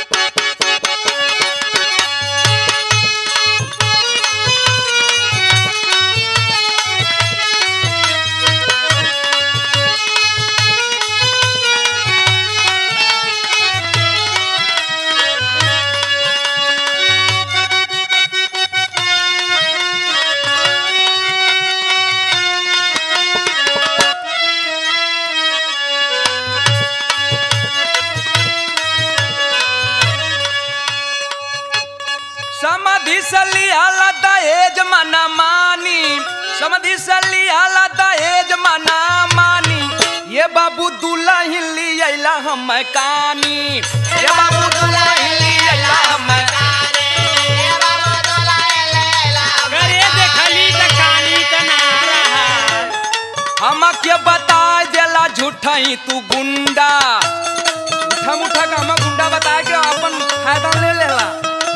समधि सलियाला दहेज मना मानी, समधि सलियाला दहेज मना मानी, ये बाबू दुल्हन लियाला हम कानी, ये बाबू दुल्हन लियाला हम कानी, ये बाबू दुल्हन लियाला करे देखली त कानी त ना रहा। हम के बता देला झूठा ही तू गुंडा, उठा मुठा का हम गुंडा बता के अपन फायदा ले लेला।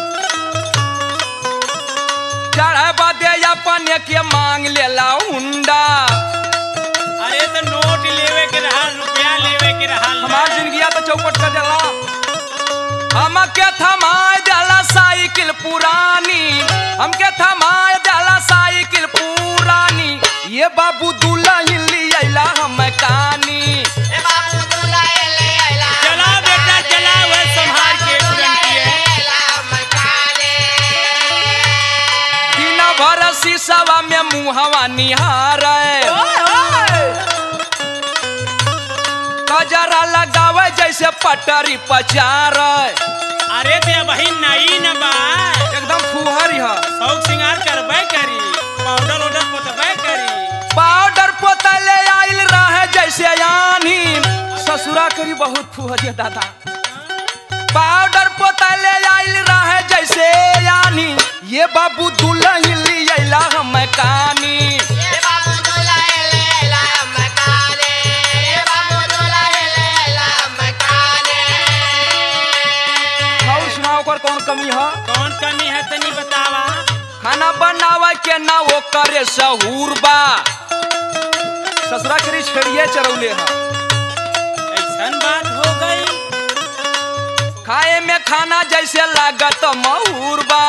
चढ़े बदे अपन के मांग लेला हुंडा। अरे तो नोट लेवे के रहा, रुपया लेवे के रहा। हमार जिंदगिया तो चौपट कर देला। हम के थमाए देला साइकिल पुरानी, हम के थमाए देला साइकिल पुरानी, ये बाबू दुल्हन लियाला हम कानी, ये बाबू दुल्हन लियाला। चला बेटा चला, वह संभाल के तुरंत है। दिन भर शीशवा में मुहवा निहारे, कजरा लगावे जैसे पटरी पचारे। अरे ते वही नई न बा, एकदम फुहरी है। शौक सिंगार करबे करी, पाउडर ओडर पोतबे करी। पाउडर पोतले आइल रहे जैसे यानी, ससुरा करी बहुत फुहरिया दादा। पाउडर पोतले आइल रहे जैसे यानी, ये बाबू दुल्हन लियाला हम कानी, ये बाबू दुल्हन लियाला हम कानी, ये बाबू दुल्हन लियाला हम कानी। और सुनाओ कर कौन कमी है? कौन कमी है तनी बतावा। खाना बनावे के ना वो करे सहूर बा, ससुरा करी छेड़िए चरौले है। ऐसन बात हो गई। खाए में खाना जैसे लागत महूर बा,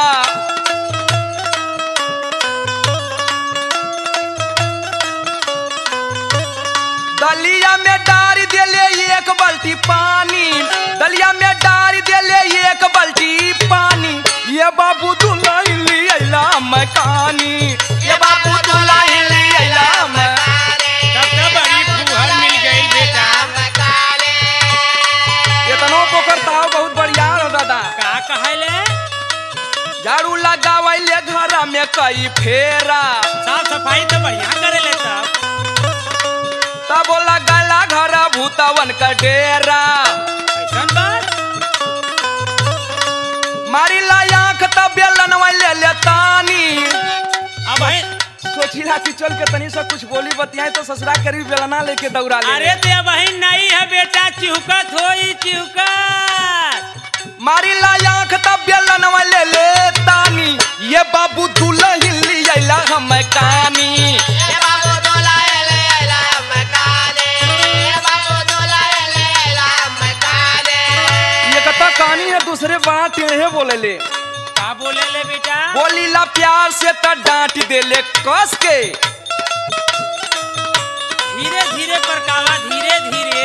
दलिया में डारी देले एक बाल्टी पानी, दलिया में डारी देले एक बाल्टी पानी, ये बाबू दुल्हन लियाला हम कानी, ये बाबू दुल्हन लियाला हम कानी। तब तो बड़ी फुहर मिल गई बेटा। इतनो पोखरता बहुत बढ़िया हो दादा। का कहले? झाड़ू लगावैले घर में कई फेरा, साफ सफाई तो बढ़िया करे ले सब। तब लगला घर भूतवन का डेरा, ऐसन बात। मारी ला आँख तब बेलनवा ले लेतानी। अब है सोचिला कि चल के तनी से कुछ बोली बतियाए तो ससुरा करी बेलना लेके दौड़ा ले। अरे ते वही नहीं है बेटा, चिहुकत होई चिहुकत। मारी ला आँख तब बेलनवा ले लेतानी, ये बाबू दुल्हन लियाला हम कानी, ये बाबू दुल्हन लियाला हम कानी, ये बाबू दुल्हन लियाला हम कानी। ये कथा कहानी है दूसरे बात टेढ़े बोले ले। का बोले ले बेटा? बोली ला प्यार से त डांट देले कस के, धीरे धीरे परकावा, धीरे धीरे।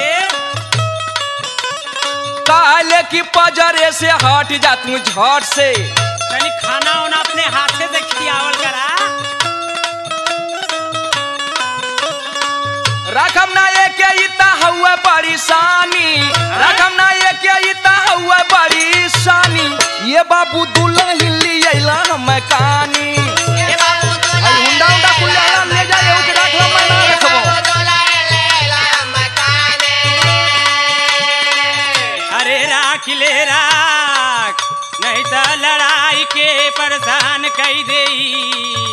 कहले कि पजरे से हट जा तू झट से, तनी खाना वाना अपने हाथ से खियावल करा। रकम ना एक इता हुआ परेशानी, रकम ना एक इता हुआ परेशानी, ये बाबू दुल्हन लियाला हम कानी, ये बाबू दुल्हन हुंडा हुंडा कुल्ला ले जाए ओके रख लो मैं ना रखबो। अरे राख ले राख, नहीं तो लड़ाई के परेशान कई देई।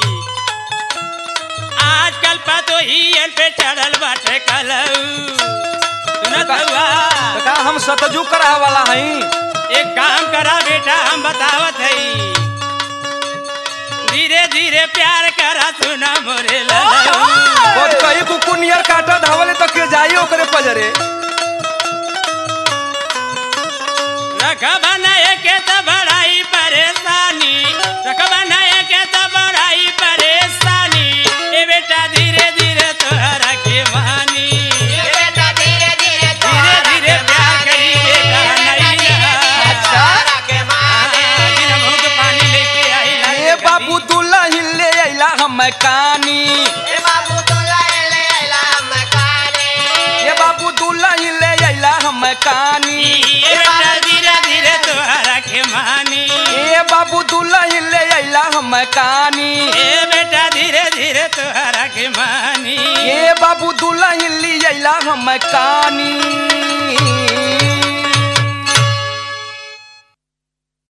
आजकल पतो ही पे चढ़ल बाटे कलऊ। सुनत हुआ? तो का हम सतजू करा वाला हई? एक काम करा बेटा, हम बतावत हई। धीरे धीरे प्यार करा सुना मोरे ललऊ। बहुत कई कुकुनियर काटा धावले तो के जाई ओकरे पजरे। रखबा नहीं कानी ए बेटा धीरे धीरे तोहरा के मानी ए बाबू दुल्हन ले अइला हम कानी ए बेटा धीरे धीरे तोहरा के मानी ए बाबू दुल्हन ले अइला हम कानी